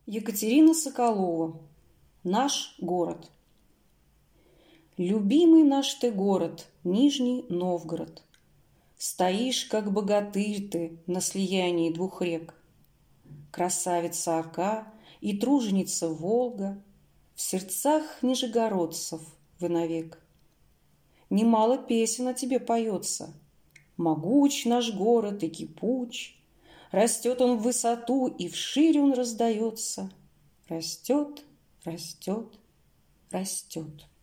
Екатерина Соколова. Наш город. Любимый наш ты город, Нижний Новгород. Стоишь, как богатырь ты, на слиянии двух рек. Красавица Ока и труженица Волга в сердцах нижегородцев вы навек. Немало песен о тебе поется. Могуч наш город и кипуч, растет он в высоту, и вширь он раздается. Растет, растет, растет.